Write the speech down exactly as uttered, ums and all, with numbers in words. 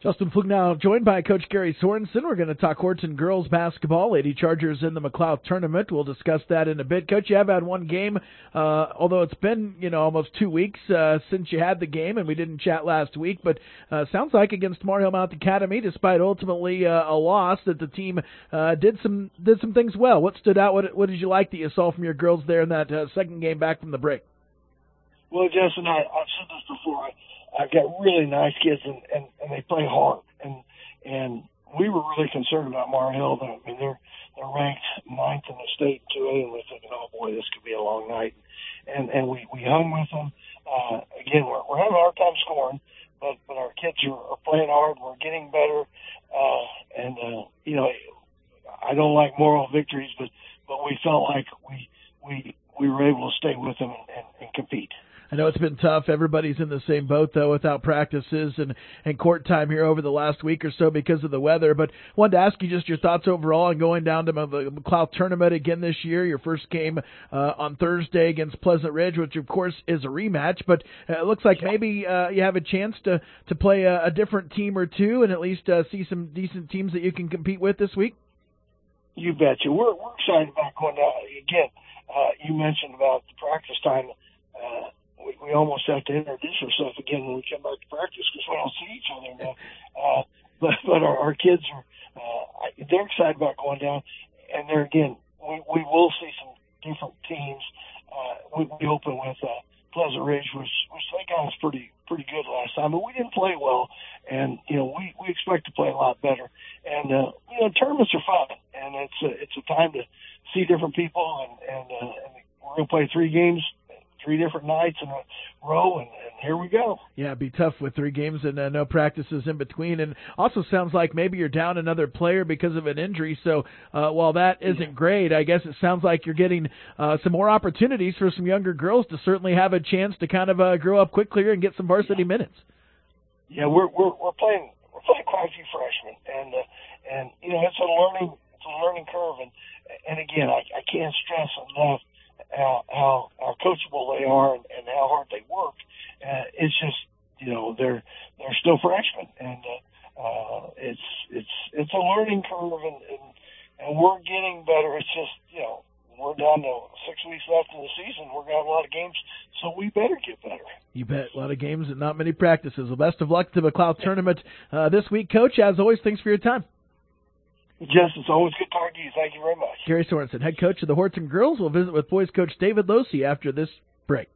Justin Flug now joined by Coach Gary Sorensen. We're going to talk Horton girls basketball. Lady Chargers in the McLeod tournament. We'll discuss that in a bit. Coach, you have had one game, uh, although it's been, you know, almost two weeks uh, since you had the game, and we didn't chat last week, but uh, sounds like against Mar Hill Mount Academy, despite ultimately uh, a loss, that the team uh, did some did some things well. What stood out? What, what did you like that you saw from your girls there in that uh, second game back from the break? Well, Justin, I, I've said this before. I, I've got really nice kids, and, and, and they play hard. And and we were really concerned about Mar Hill. I mean, they're they're ranked ninth in the state in two A, and we're thinking, oh boy, this could be a long night. And and we, we hung with them. Uh, again, we're we're having a hard time scoring, but but our kids are, are playing hard. We're getting better. Uh, and uh, you know, I don't like moral victories, but but we felt like we we we were able to stay with them and, and, and compete. I know it's been tough. Everybody's in the same boat, though, without practices and, and court time here over the last week or so because of the weather. But wanted to ask you just your thoughts overall on going down to the McLeod tournament again this year. Your first game uh, on Thursday against Pleasant Ridge, which, of course, is a rematch. But uh, it looks like maybe uh, you have a chance to, to play a, a different team or two and at least uh, see some decent teams that you can compete with this week. You betcha. We're, we're excited about going down. Again, uh, you mentioned about the practice time. Uh, We, we almost have to introduce ourselves again when we come back to practice because we don't see each other now. Uh, but but our, our kids are uh, they're excited about going down, and there again we, we will see some different teams. Uh, we, we open with uh, Pleasant Ridge, which which they got us pretty pretty good last time, but we didn't play well, and you know we, we expect to play a lot better. And uh, you know tournaments are fun, and it's a, it's a time to see different people, and and, uh, and we're gonna play three games. Three different nights in a row, and, and here we go. Yeah, it'd be tough with three games and uh, no practices in between. And also sounds like maybe you're down another player because of an injury. So uh, while that isn't yeah. great, I guess it sounds like you're getting uh, some more opportunities for some younger girls to certainly have a chance to kind of uh, grow up quickly and get some varsity yeah. minutes. Yeah, we're we're we're playing we're playing quite a few freshmen, and uh, and you know it's a learning it's a learning curve, and and again I, I can't stress enough. How, how how coachable they are and, and how hard they work. Uh, it's just you know they're they're still freshmen, and uh, uh, it's it's it's a learning curve, and, and and we're getting better. It's just you know we're down to six weeks left in the season. We're gonna have a lot of games, so we better get better. You bet. A lot of games and not many practices. Well, best of luck to the McLeod tournament uh, this week, Coach. As always, thanks for your time. Jess, it's always good talking to you. Thank you very much. Gary Sorensen, head coach of the Horton girls, will visit with boys coach David Losey after this break.